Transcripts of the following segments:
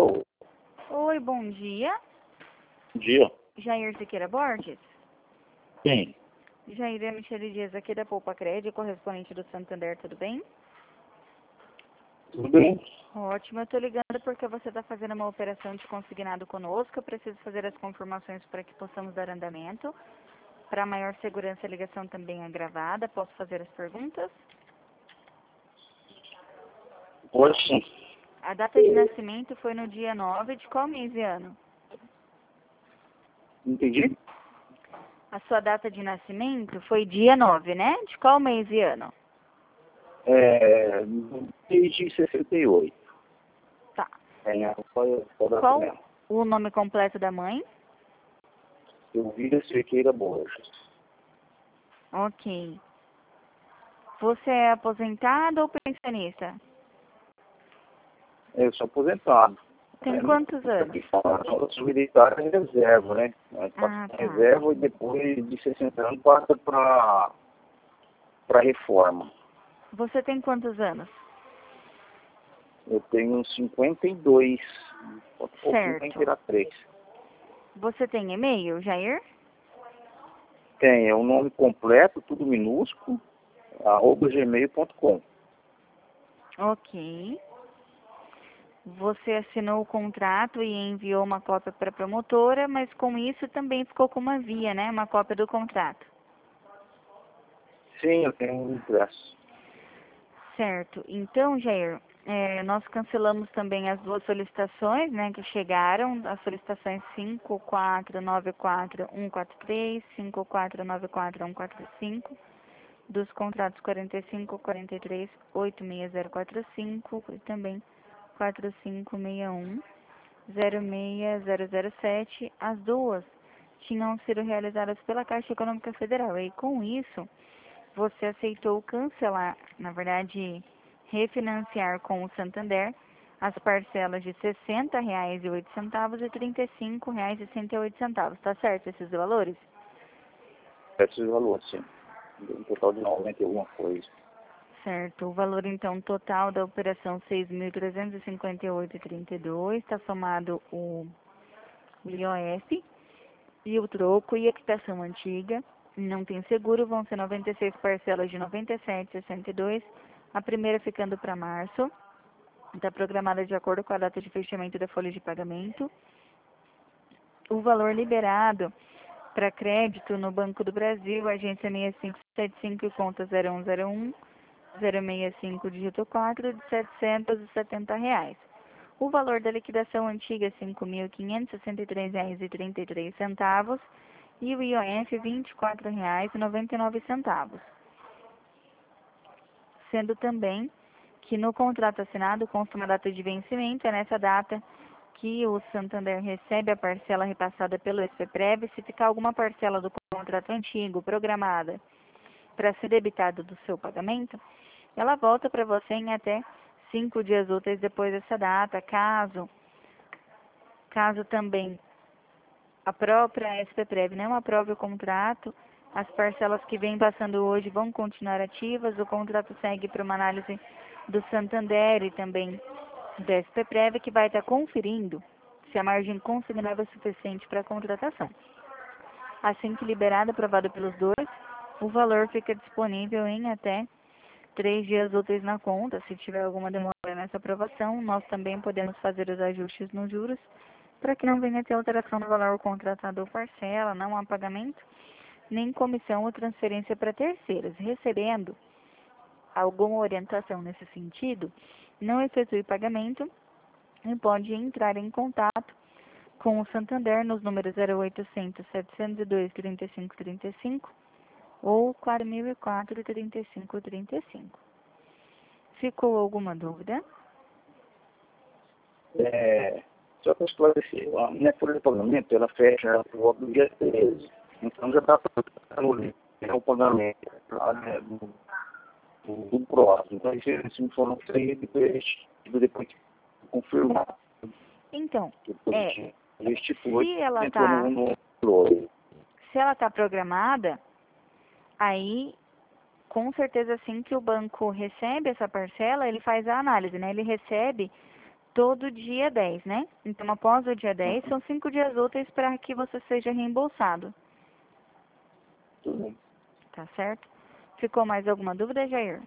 Alô, Oi, bom dia. bom dia. Jair Siqueira Borges. Quem? Jair é Michele Dias aqui da Poupa Crédito, correspondente do Santander, tudo bem? Tudo bem? Ótimo, eu tô ligando porque você está fazendo uma operação de consignado conosco. Eu preciso fazer as confirmações para que possamos dar andamento. Para maior segurança, a ligação também é gravada. Posso fazer as perguntas? Pode sim. A data de nascimento foi no dia 9 de qual mês e ano? Entendi? A sua data de nascimento foi dia 9, né? De qual mês e ano? Desde 68. Tá. Qual? Qual o nome completo da mãe? Elvira Cerqueira Borges. Ok. Você é aposentado ou pensionista? Eu sou aposentado. Tem quantos anos? Eu sou militar em reserva, né? Ah, Passa em tá. reserva e depois de 60 anos passa para reforma. Você tem quantos anos? Eu tenho 52, um pouquinho Certo. para 3. Você tem e-mail, Jair? Tem, é o nome completo, tudo minúsculo, @gmail.com. Ok. Você assinou o contrato e enviou uma cópia para a promotora, mas com isso também ficou com uma via, né? Uma cópia do contrato. Sim, eu tenho um impresso. Certo. Então, Jair, nós cancelamos também as duas solicitações, né, que chegaram, as solicitações 5494143, 5494145, dos contratos 45, 43, 86045 e também 4561, 06007. As duas tinham sido realizadas pela Caixa Econômica Federal. E com isso, você aceitou cancelar, na verdade, refinanciar com o Santander as parcelas de R$ 60,08 e R$ 35,68. Tá certo esses valores? Esses valores, sim. Um total de 90 e alguma coisa. Certo. O valor, então, total da operação R$ 6.358,32. Está somado o IOF e o troco e a quitação antiga. Não tem seguro, vão ser 96 parcelas de R$ 97,62. A primeira ficando para março. Está programada de acordo com a data de fechamento da folha de pagamento. O valor liberado para crédito no Banco do Brasil, agência 6575 e conta 0101, 065 dígito 4, de R$ 770. O valor da liquidação antiga é R$ 5.563,33 e o IOF R$ 24,99. Sendo também que no contrato assinado consta uma data de vencimento, é nessa data que o Santander recebe a parcela repassada pelo SPPREV. Se ficar alguma parcela do contrato antigo programada para ser debitada do seu pagamento, ela volta para você em até 5 dias úteis depois dessa data. Caso também a própria SPPREV não aprove o contrato, as parcelas que vêm passando hoje vão continuar ativas, o contrato segue para uma análise do Santander e também da SPPREV, que vai estar conferindo se a margem consignável é suficiente para a contratação. Assim que liberado, aprovado pelos dois, o valor fica disponível em até 3 dias úteis na conta. Se tiver alguma demora nessa aprovação, nós também podemos fazer os ajustes nos juros para que não venha a ter alteração no valor contratado ou parcela, não há pagamento, nem comissão ou transferência para terceiros. Recebendo alguma orientação nesse sentido, não efetue pagamento e pode entrar em contato com o Santander nos números 0800 702 3535 ou 4004 3535. Ficou alguma dúvida? Só para esclarecer, a minha folha de pagamento, ela fecha por volta do dia 13. Então já está no o pagamento do próximo. Então, se me for não sei, depois de confirmar. Então, Depois se ela entrou está no programada, aí com certeza assim que o banco recebe essa parcela, ele faz a análise, né? Ele recebe todo dia 10, né? Então, após o dia 10, são 5 dias úteis para que você seja reembolsado. Tudo bem. Tá certo? Ficou mais alguma dúvida, Jair?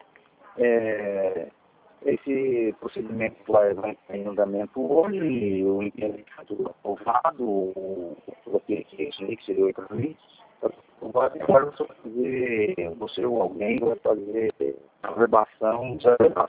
Esse procedimento vai em andamento hoje, eu entendo que está tudo aprovado, o que seria o economista, agora você ou alguém vai fazer a verbação,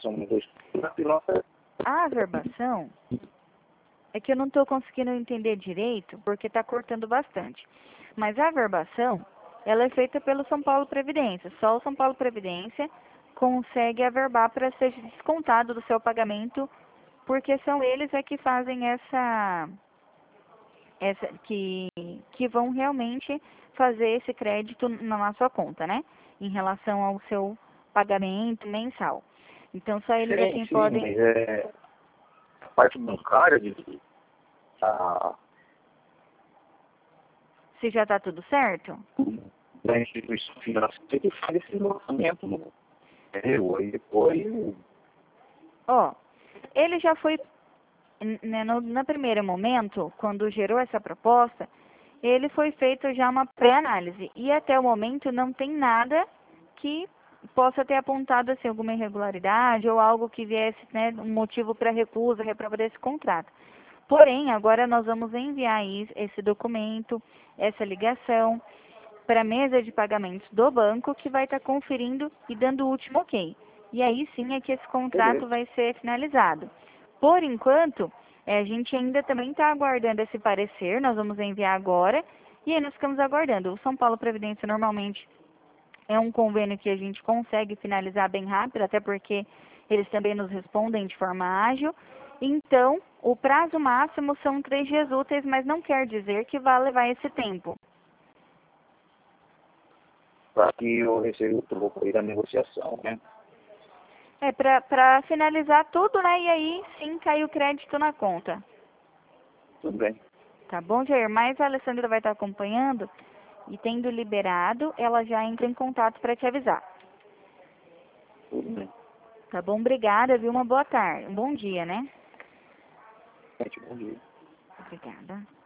A averbação é que eu não estou conseguindo entender direito, porque está cortando bastante. Mas a averbação, ela é feita pelo São Paulo Previdência. Só o São Paulo Previdência consegue averbar para ser descontado do seu pagamento, porque são eles que fazem que vão realmente fazer esse crédito na sua conta, né? Em relação ao seu pagamento mensal. Então, só eles quem podem... Mas a parte bancária Se já está tudo certo? Da instituição financeira que faz esse lançamento. Aí depois... Ele já foi, né, no primeiro momento, quando gerou essa proposta, ele foi feito já uma pré-análise. E até o momento não tem nada que possa ter apontado assim, alguma irregularidade ou algo que viesse, né, um motivo para recusa, reprova desse contrato. Porém, agora nós vamos enviar esse documento, essa ligação, para a mesa de pagamentos do banco, que vai estar conferindo e dando o último ok. E aí sim é que esse contrato vai ser finalizado. Por enquanto, a gente ainda também está aguardando esse parecer, nós vamos enviar agora, e aí nós ficamos aguardando. O São Paulo Previdência normalmente é um convênio que a gente consegue finalizar bem rápido, até porque eles também nos respondem de forma ágil. Então, o prazo máximo são 3 dias úteis, mas não quer dizer que vai levar esse tempo. Para que eu receba o troco aí da negociação, né? Para finalizar tudo, né? E aí sim cai o crédito na conta. Tudo bem. Tá bom, Jair? Mas a Alessandra vai estar acompanhando e tendo liberado, ela já entra em contato para te avisar. Tudo bem. Tá bom? Obrigada, viu? Uma boa tarde. Um bom dia, né? Bom dia. Obrigada.